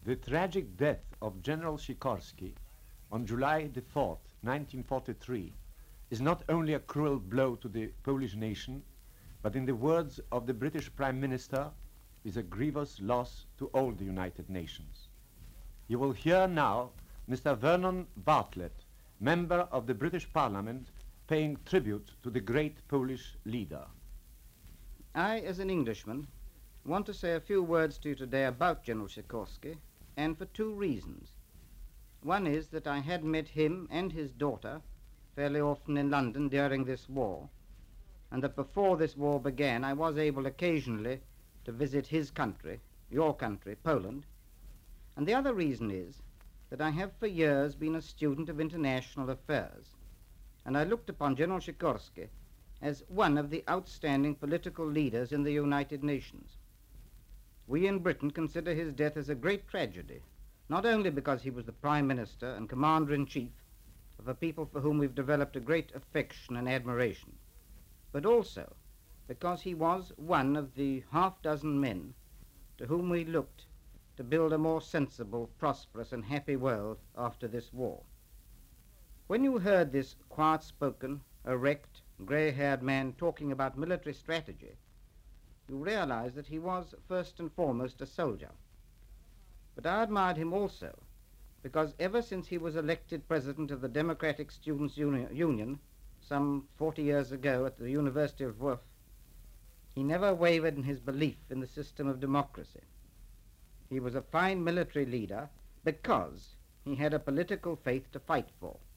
The tragic death of General Sikorski on July the 4th, 1943, is not only a cruel blow to the Polish nation, but in the words of the British Prime Minister, is a grievous loss to all the United Nations. You will hear now Mr. Vernon Bartlett, member of the British Parliament, paying tribute to the great Polish leader. I, as an Englishman, want to say a few words to you today about General Sikorski, and for two reasons. One is that I had met him and his daughter fairly often in London during this war, and that before this war began I was able occasionally to visit his country, your country, Poland. And the other reason is that I have for years been a student of international affairs, and I looked upon General Sikorski as one of the outstanding political leaders in the United Nations. We in Britain consider his death as a great tragedy, not only because he was the Prime Minister and Commander-in-Chief of a people for whom we've developed a great affection and admiration, but also because he was one of the half-dozen men to whom we looked to build a more sensible, prosperous, and happy world after this war. When you heard this quiet-spoken, erect, grey-haired man talking about military strategy, you realize that he was first and foremost a soldier. But I admired him also because ever since he was elected president of the Democratic Students' Union some 40 years ago at the University of Wuhan, he never wavered in his belief in the system of democracy. He was a fine military leader because he had a political faith to fight for.